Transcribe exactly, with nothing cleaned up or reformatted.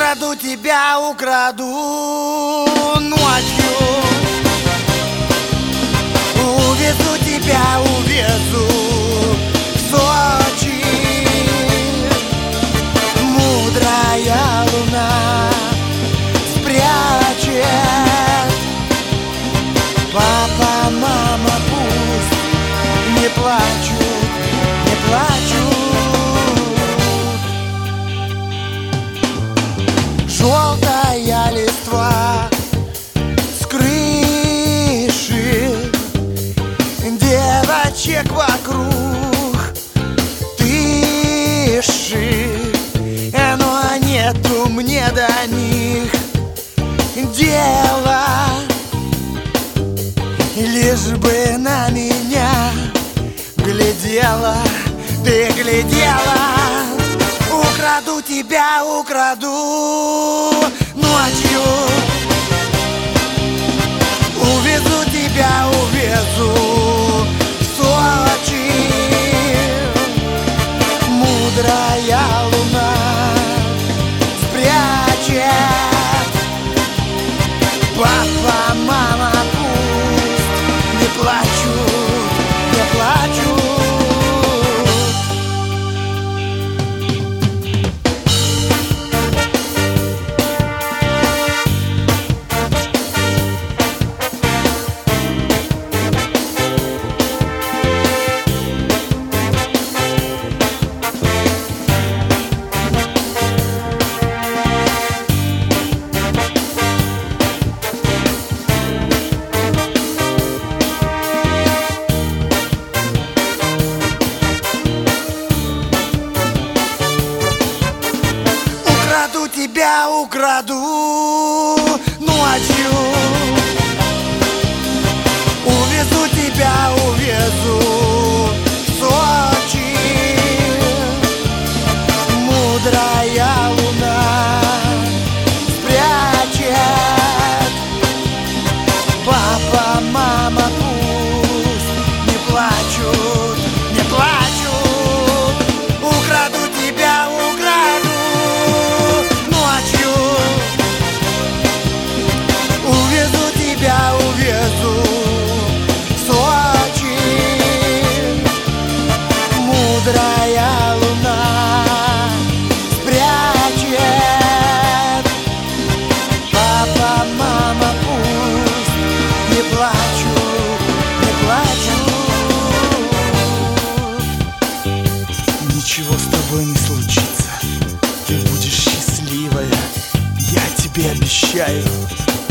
Украду тебя, украду ночью, увезу тебя, увезу в Сочи. Мудрая луна спрячет. Папа, мама пусть не плачут, не плачут. Желтая листва с крыши, девочек вокруг тыши, но нету мне до них дела. Лишь бы на меня глядела, ты глядела. Украду тебя, украду ночью, увезу тебя, увезу в Сочи. Мудрая луна спрячет. Папа, мама пусть не плачут, не плачут. Украду тебя, украду ночью, увезу тебя, увезу в Сочи. Мудрая луна спрячет. Папа, мама пусть не плачут, не плачут. Украду тебя, украду ночью, увезу тебя, увезу в Сочи. Мудрая луна спрячет. Папа, мама пусть не плачут, не плачут. Ничего с тобой не случится, ты будешь счастливая, я тебе обещаю.